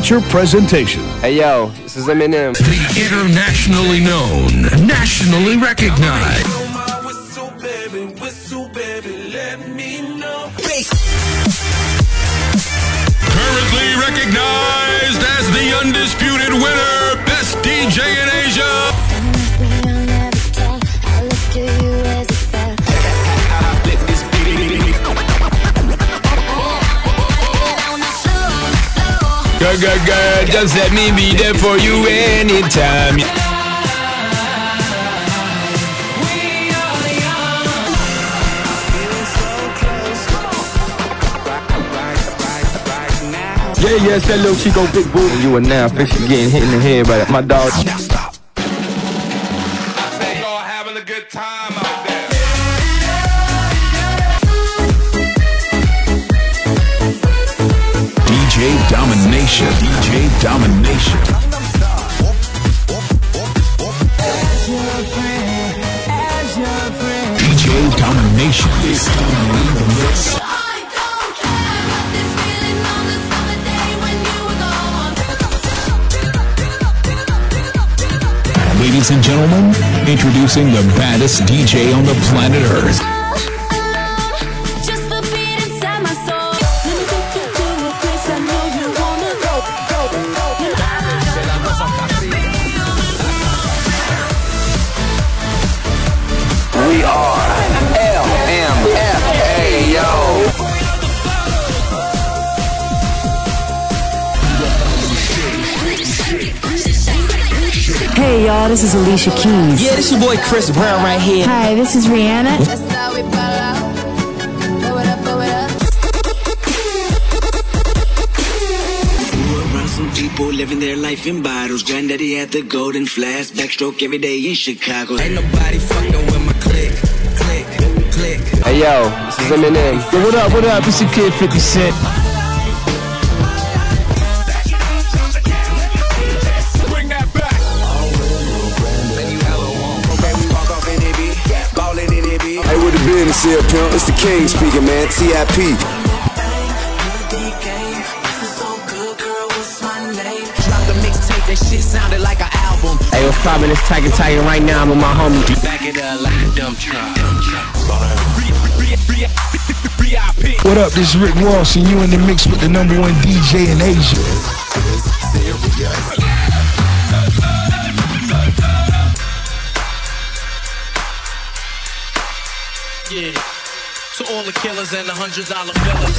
feature presentation. Hey yo, this is Eminem. The internationally known, nationally recognized. Currently recognized as the undisputed winner, best DJ in Asia. Girl, just let me be there for you anytime. Yeah, it's that little Chico Big Boo. You are now officially getting hit in the head by my dog. Now stop. I bet y'all having a good time out there. DJ Domination. DJ Domination. DJ Domination is dominating the mix. Ladies and gentlemen, introducing the baddest DJ on the planet Earth. We are LMFAO. Hey y'all, this is Alicia Keys. Yeah, this your boy Chris Brown right here. Hi, this is Rihanna. Some people living their life in bottles. Granddaddy had the golden flash, backstroke every day in Chicago. Ain't nobody fucking with my click. Hey yo, this is Eminem. Yo, what up? It's your kid 50 Cent. Bring that back. Hey, with the business here, pimp. It's the king speaking, man. TIP. That shit sounded like an album. Hey, what's poppin'? It's Tiger right now. I'm with my homie. Back it up like a dump truck. What up? This is Rick Ross, and you in the mix with the #1 DJ in Asia. Yeah. To all the killers and the $100 billers.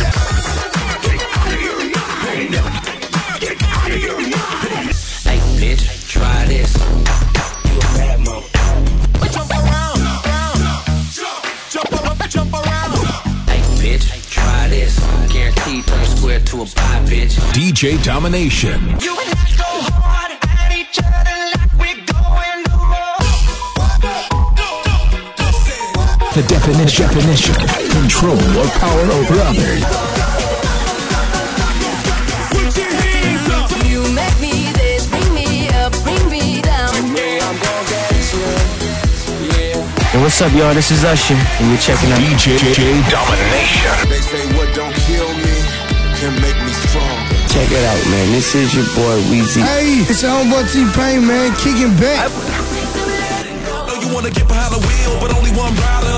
Hey, bitch, try this. You a bad mo. Jump around. Jump around. Hey, bitch, try this. Guaranteed turn square to a pie, bitch. DJ Domination. You and I go hard at each other like we're going to war. The definition. Control or power over others. You make me this, bring me up, bring me down. Hey, what's up, y'all? This is Usher, and you're checking out DJ Domination. They say what don't kill me can make me stronger. Check it out, man. This is your boy Weezy. Hey, it's your homeboy T-Pain, man. Kicking back. Know you wanna get behind the wheel, but only one rider.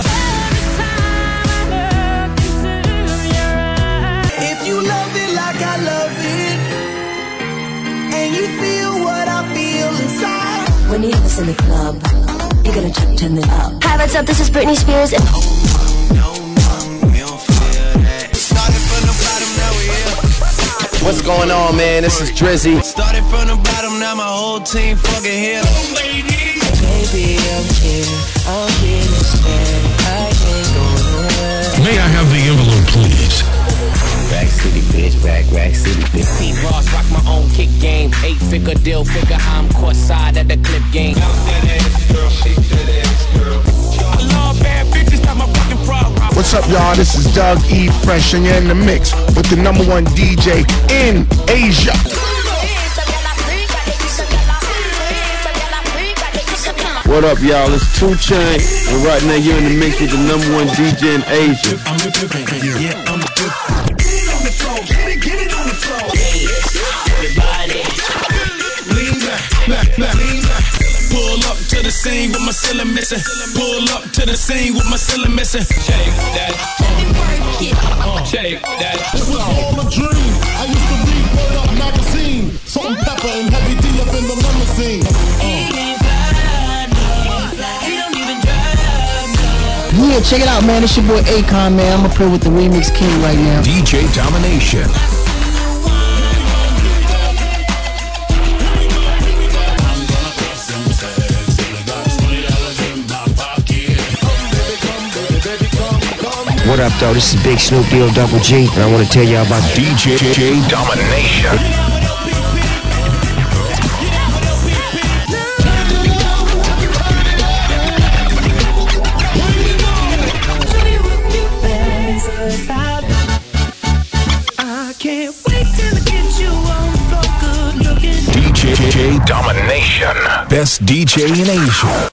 If you love it like I love it, and you feel what I feel inside. When you have us in the club, you're gonna turn it up. Hi, what's up? This is Britney Spears. And No, we don't feel that. Started from the bottom, now we here. What's going on, man? This is Drizzy. Started from the bottom, now my whole team fucking here. Baby, I'm here to stay. I ain't going nowhere. May I have the envelope, please? Rack City, bitch. Rack City, bitch. Ross, rock my own kick game. 8-figure deal, figure I'm court side at the clip game. I love bad bitches, not my fucking problem. What's up, y'all? This is Doug E. Fresh, and you're in the mix with the #1 DJ in Asia. What up, y'all? It's 2 Chainz, and right now you're in the mix with the #1 DJ in Asia. I'm the different, yeah, I'm the different. Get it on the floor, get it on the floor. Everybody ceiling missing. Pull up to the scene with my ceiling missing. Shake that. Shake that. It was all a dream. I used to read Word Up magazine. Salt and Pepper and Heavy D up in the limousine. Yeah, check it out, man. It's your boy Akon, man. I'm up here with the Remix King right now. DJ Domination. What up, though? This is Big Snoop D-O Double G, and I want to tell y'all about DJ Domination. DJ Domination. Best DJ in Asia.